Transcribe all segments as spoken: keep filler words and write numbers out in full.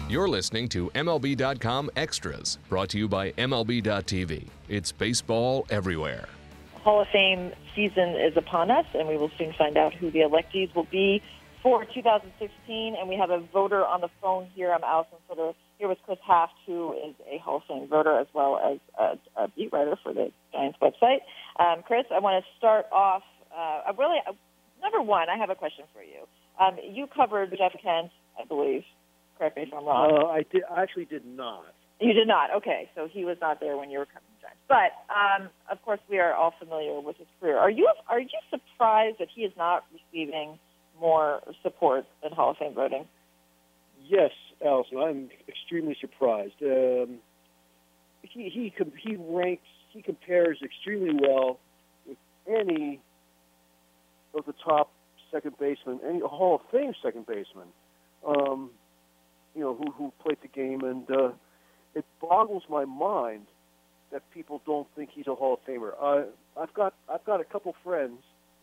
You're listening to M L B dot com Extras, brought to you by M L B dot T V. It's baseball everywhere. Hall of Fame season is upon us, and we will soon find out who the electees will be for two thousand sixteen. And we have a voter on the phone here. I'm Allison Sutter, here with Chris Haft, who is a Hall of Fame voter as well as a, a beat writer for the Giants website. Um, Chris, I want to start off. Uh, I really, uh, number one, I have a question for you. Um, you covered Jeff Kent, I believe. Correct me if I'm wrong. Uh, I, did, I actually did not. You did not. Okay, so he was not there when you were covering the Giants. But um, of course, we are all familiar with his career. Are you are you surprised that he is not receiving more support in Hall of Fame voting? Yes, Allison, I'm extremely surprised. Um, he he he ranks he compares extremely well with any of the top second basemen, any Hall of Fame second baseman. Um, you know, who who played the game, and uh, it boggles my mind that people don't think he's a Hall of Famer. Uh, I've got I've got a couple friends,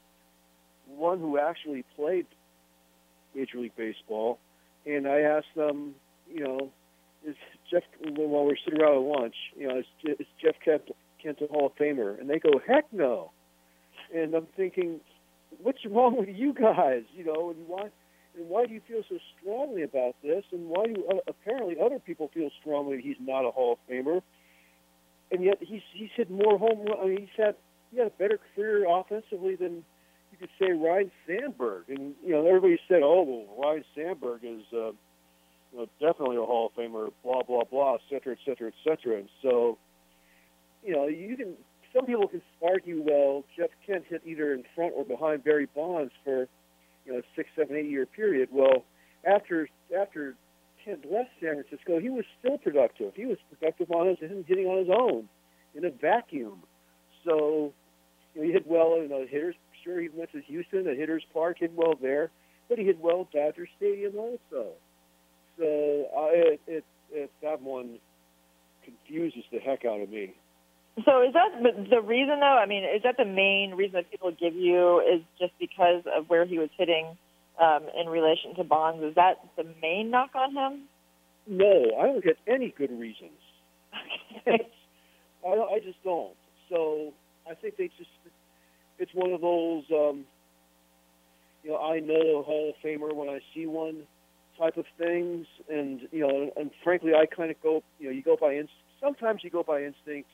one who actually played Major League Baseball, and I asked them, you know, is Jeff, while we're sitting around at lunch, you know, is, is Jeff Kent, Kent a Hall of Famer? And they go, heck no. And I'm thinking, what's wrong with you guys? You know, and why? And why do you feel so strongly about this? And why do uh, apparently other people feel strongly that he's not a Hall of Famer? And yet he's he's hit more home runs. I mean, he's had he had a better career offensively than you could say Ryne Sandberg. And you know, everybody said, "Oh, well, Ryne Sandberg is uh, you know, definitely a Hall of Famer." Blah blah blah, et cetera, et cetera, et cetera. And so, you know, you can. Some people can argue, well, Jeff Kent hit either in front or behind Barry Bonds for, you know, a six, seven, eight year period. Well, after after Kent left San Francisco, he was still productive. He was productive on his hitting on his own in a vacuum. So, you know, he hit well in the hitters. Sure, he went to Houston, at Hitters Park, hit well there, but he hit well at Dodger Stadium also. So, uh, it, it, it that one confuses the heck out of me. So is that the reason, though? I mean, is that the main reason that people give you is just because of where he was hitting um, in relation to Bonds? Is that the main knock on him? No, I don't get any good reasons. Okay. I, I just don't. So I think they just, it's one of those, um, you know, I know a Hall of Famer when I see one type of things. And, you know, and, and frankly, I kind of go, you know, you go by instinct. Sometimes you go by instinct.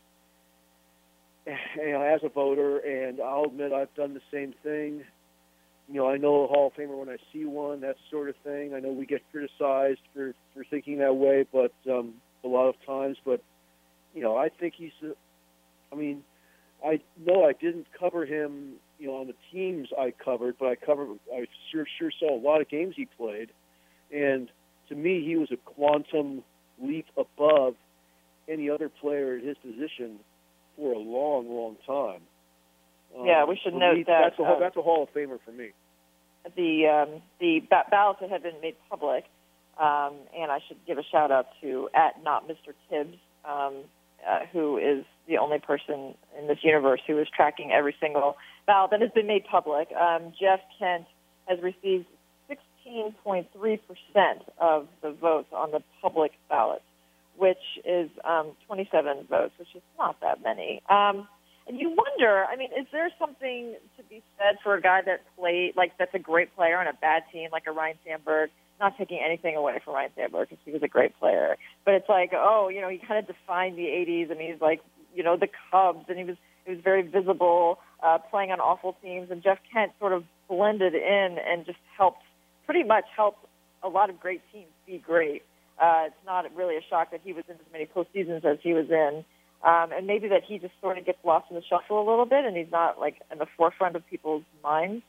You know, as a voter, and I'll admit I've done the same thing. You know, I know a Hall of Famer when I see one, that sort of thing. I know we get criticized for, for thinking that way, but um, a lot of times. But, you know, I think he's, a, I mean, I know I didn't cover him, you know, on the teams I covered, but I covered, I sure, sure saw a lot of games he played. And to me, he was a quantum leap above any other player in his position for a long, long time. Um, yeah, we should note me, that that's a, um, that's a Hall of Famer for me. The um, the ballots that have been made public, um, and I should give a shout out to at not Mister Tibbs, um, uh, who is the only person in this universe who is tracking every single ballot that has been made public. Um, Jeff Kent has received sixteen point three percent of the votes on the public ballot, which is um, twenty-seven votes, which is not that many. Um, and you wonder, I mean, is there something to be said for a guy that played, like that's a great player on a bad team, like a Ryne Sandberg, not taking anything away from Ryne Sandberg because he was a great player, but it's like, oh, you know, he kind of defined the eighties, and he's like, you know, the Cubs, and he was he was very visible uh, playing on awful teams, and Jeff Kent sort of blended in and just helped, pretty much helped a lot of great teams be great. Uh, it's not really a shock that he was in as many postseasons as he was in. Um, and maybe that he just sort of gets lost in the shuffle a little bit and he's not, like, in the forefront of people's minds.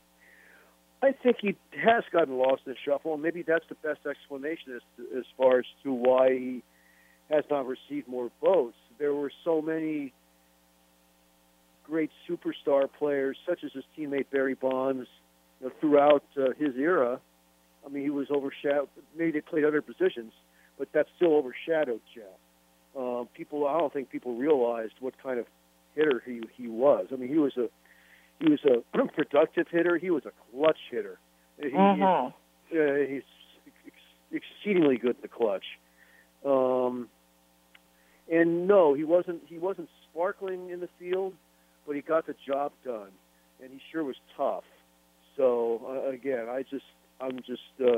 I think he has gotten lost in the shuffle, and maybe that's the best explanation as, to, as far as to why he has not received more votes. There were so many great superstar players, such as his teammate Barry Bonds, you know, throughout uh, his era. I mean, he was overshadowed. Maybe they played other positions, but that still overshadowed Jeff. Uh, people, I don't think people realized what kind of hitter he he was. I mean, he was a he was a productive hitter. He was a clutch hitter. He, uh-huh. uh, he's exceedingly good in the clutch. Um, and no, he wasn't he wasn't sparkling in the field, but he got the job done, and he sure was tough. So uh, again, I just I'm just uh,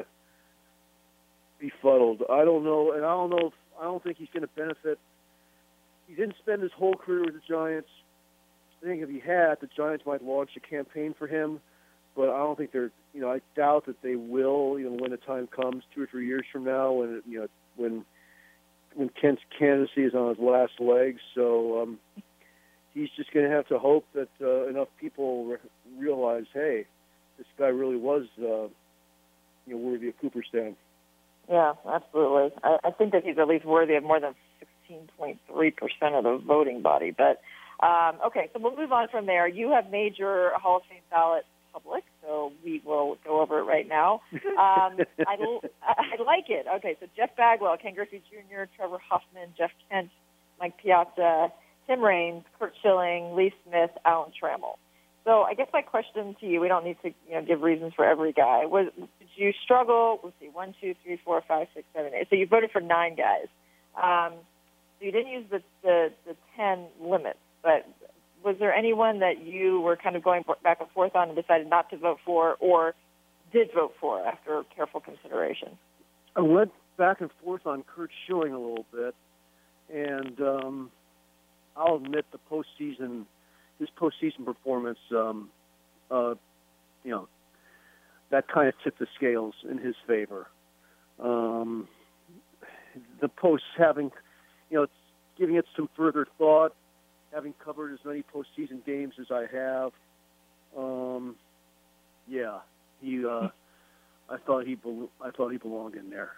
befuddled. I don't know, and I don't know. If, I don't think he's going to benefit. He didn't spend his whole career with the Giants. I think if he had, the Giants might launch a campaign for him, but I don't think they're. You know, I doubt that they will. You know, when the time comes, two or three years from now, when it, you know when when Kent's candidacy is on his last legs. So um, he's just going to have to hope that uh, enough people re- realize, hey, this guy really was, uh, you know, worthy of Cooperstown. Yeah, absolutely. I, I think that he's at least worthy of more than sixteen point three percent of the voting body. But, um, okay, so we'll move on from there. You have made your Hall of Fame ballot public, so we will go over it right now. Um, I, I like it. Okay, so Jeff Bagwell, Ken Griffey Junior, Trevor Huffman, Jeff Kent, Mike Piazza, Tim Raines, Curt Schilling, Lee Smith, Alan Trammell. So I guess my question to you, we don't need to you know, give reasons for every guy. Was did you struggle? Let's see, one, two, three, four, five, six, seven, eight. So you voted for nine guys. Um, so you didn't use the, the, the ten limits, but was there anyone that you were kind of going back and forth on and decided not to vote for or did vote for after careful consideration? I went back and forth on Curt Schilling a little bit, and um, I'll admit the postseason, his postseason performance, um, uh, you know, that kind of tipped the scales in his favor. Um, the post having, you know, giving it some further thought, having covered as many postseason games as I have, um, yeah, he. Uh, I thought he. Be- I thought he belonged in there.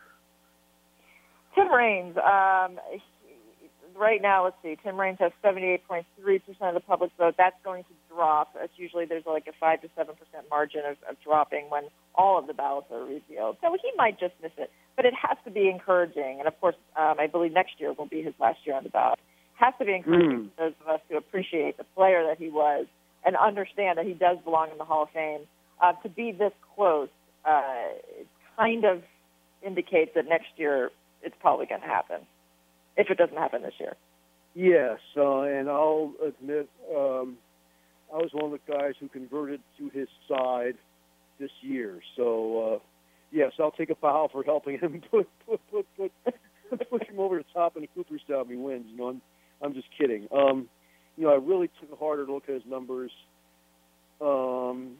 Tim Raines. Um, he, right now, let's see. Tim Raines has seventy-eight point three percent of the public vote. That's going to drop. It's usually there's like a five to seven percent margin of, of dropping when all of the ballots are revealed. So he might just miss it, but it has to be encouraging. And of course, um, I believe next year will be his last year on the ballot. Has to be encouraging for those of us to appreciate the player that he was and understand that he does belong in the Hall of Fame. Uh, to be this close, uh, it kind of indicates that next year it's probably going to happen, if it doesn't happen this year. Yes, uh, and I'll admit um, I was one of the guys who converted to his side this year. So, uh, yes, I'll take a bow for helping him put put put put, push him over the top in the Cooperstown he wins. You know, I'm, I'm just kidding. Um, you know, I really took a harder look at his numbers. Um,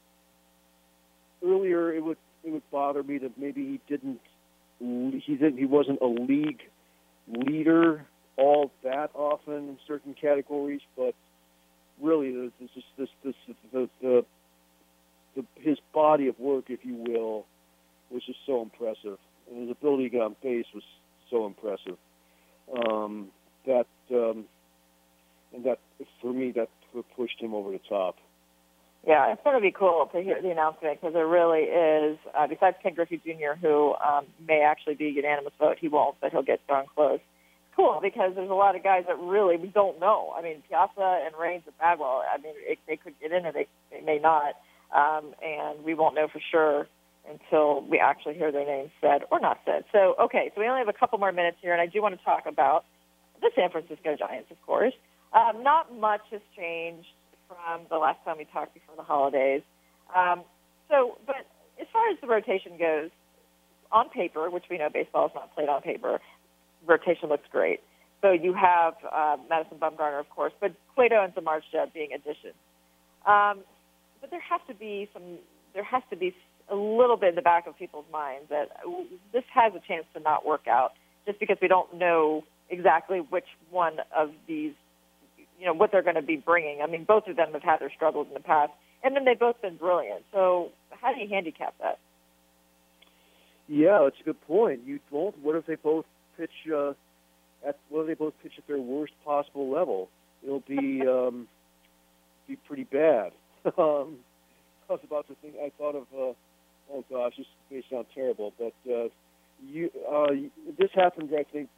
earlier, it would it would bother me that maybe he didn't he didn't he wasn't a league leader all that often in certain categories, but really, this this this, this the, the the his body of work, if you will, was just so impressive, and his ability to get on base was so impressive. Um, that um, and that for me, that pushed him over the top. Yeah, it's going to be cool to hear the announcement because it really is. Uh, besides Ken Griffey Junior, who um, may actually be a unanimous vote, he won't, but he'll get darn close. It's cool because there's a lot of guys that really we don't know. I mean, Piazza and Raines and Bagwell. I mean, it, they could get in or they, they may not, um, and we won't know for sure until we actually hear their names said or not said. So, okay, so we only have a couple more minutes here, and I do want to talk about the San Francisco Giants, of course. Um, not much has changed from the last time we talked before the holidays. Um, so, but as far as the rotation goes, on paper, which we know baseball is not played on paper, rotation looks great. So you have uh, Madison Bumgarner, of course, but Cueto and Samardzija being additions. Um, but there has to be some. There has to be a little bit in the back of people's minds that this has a chance to not work out, just because we don't know exactly which one of these, you know, what they're going to be bringing. I mean, both of them have had their struggles in the past, and then they've both been brilliant. So how do you handicap that? Yeah, that's a good point. You won't. What if they both pitch uh, at? What if they both pitch at their worst possible level? It'll be um, be pretty bad. um, I was about to think. I thought of. Uh, oh gosh, this may sound terrible, but uh, you. Uh, this happened, I think,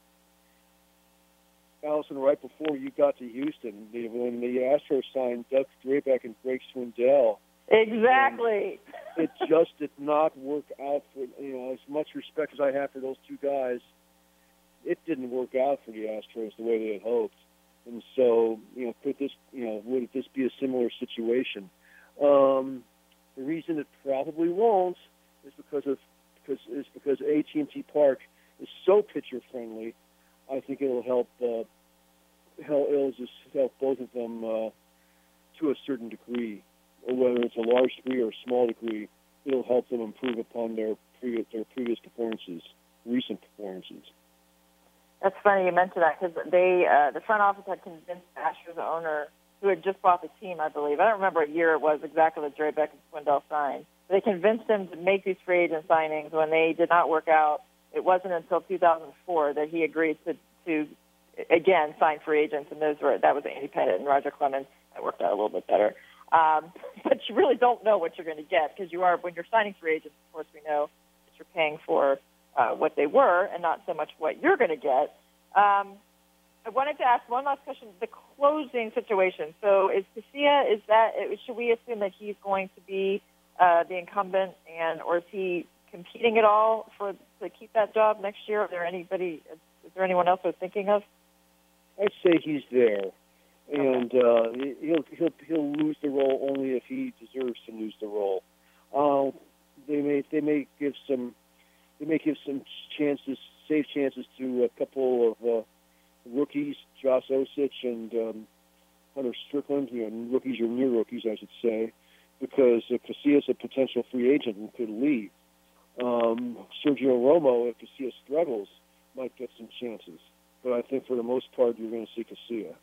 Allison, right before you got to Houston, when the Astros signed Doug Drabek and Greg Swindell. Exactly. it just did not work out for, you know, as much respect as I have for those two guys, it didn't work out for the Astros the way they had hoped. And so, you know, could this, you know, would this be a similar situation? Um, the reason it probably won't is because of because is because A T and T Park is so pitcher friendly. I think it'll help. Uh, help it'll just help both of them uh, to a certain degree, or whether it's a large degree or a small degree, it'll help them improve upon their previous their previous performances, recent performances. That's funny you mentioned that because they, uh, the front office had convinced the Astros owner, who had just bought the team, I believe. I don't remember what year it was exactly that Drabek and Swindell signed. They convinced him to make these free agent signings. When they did not work out, it wasn't until two thousand four that he agreed to, to again, sign free agents, and those were that was Andy Pettitte and Roger Clemens. That worked out a little bit better. Um, but you really don't know what you're going to get because you are when you're signing free agents. Of course, we know that you're paying for uh, what they were and not so much what you're going to get. Um, I wanted to ask one last question: the closing situation. So, is Casilla? Is that should we assume that he's going to be uh, the incumbent, and or is he competing at all for to keep that job next year? Is there anybody? Is there anyone else we're thinking of? I'd say he's there, and uh, he'll he'll he'll lose the role only if he deserves to lose the role. Uh, they may they may give some they may give some chances, safe chances to a couple of uh, rookies, Josh Osich and um, Hunter Strickland. You know, rookies or near rookies, I should say, because uh, Casillas a potential free agent and could leave. Um, Sergio Romo, if Casilla struggles, might get some chances. But I think for the most part, you're going to see Casilla.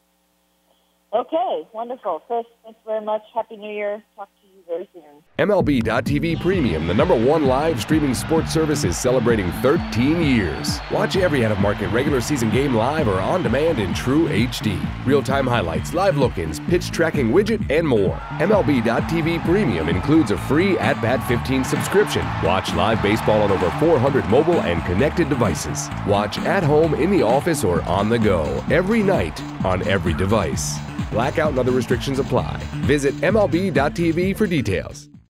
Okay, wonderful. Chris, thanks very much. Happy New Year. Talk to you very soon. M L B dot T V Premium, the number one live streaming sports service, is celebrating thirteen years. Watch every out-of-market regular season game live or on demand in true H D. Real-time highlights, live look-ins, pitch tracking widget, and more. M L B dot T V Premium includes a free At Bat fifteen subscription. Watch live baseball on over four hundred mobile and connected devices. Watch at home, in the office, or on the go every night on every device. Blackout and other restrictions apply. Visit M L B dot T V for details.